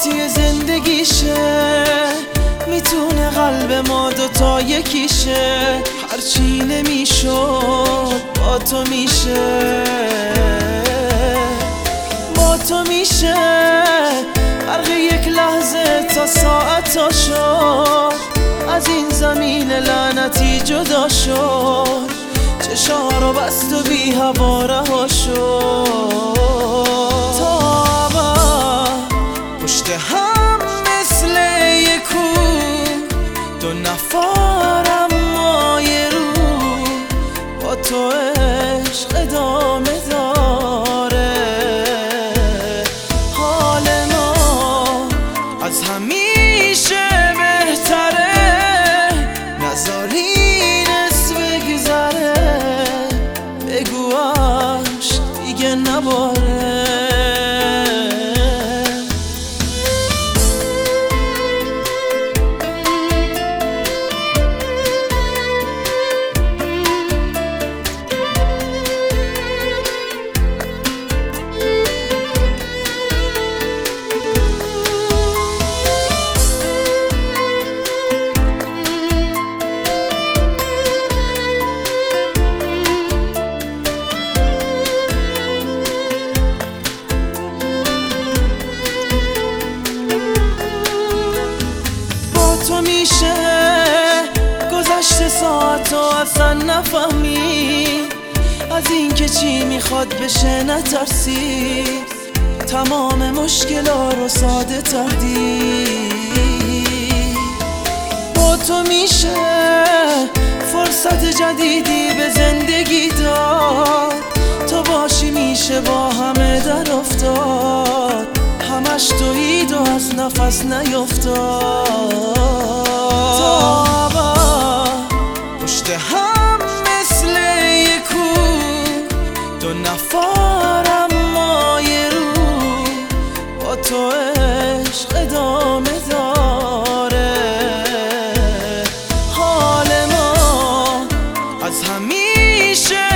پارتی زندگیشه، میتونه قلب ما دوتا یکیشه. هرچی نمیشد با تو میشه، با تو میشه. فرق یک لحظه تا ساعت شد، از این زمین لعنتی جدا شد. چشا رو بست و بی هوا رها شد. تا پشت هم مثل یک کوه، دو نفرم ما یه رو. با تو عشق ادامه داره. حال ما از همیشه بهتره، نذاری نصف بگذره. بگواش دیگه نباره. تو میشه گذشته ساعت و اصلا نفهمی، از این که چی میخواد بشه نترسی. تمام مشکلا رو ساده تر دید. با تو میشه فرصت جدیدی به زندگی داد. تو باشی میشه با همه در افتاد. همش تویید و از نفس نیفتاد. تا پشت هم مثل یک کوه، دو نفرم ما یه رو. با تو عشق ادامه داره. حال ما از همیشه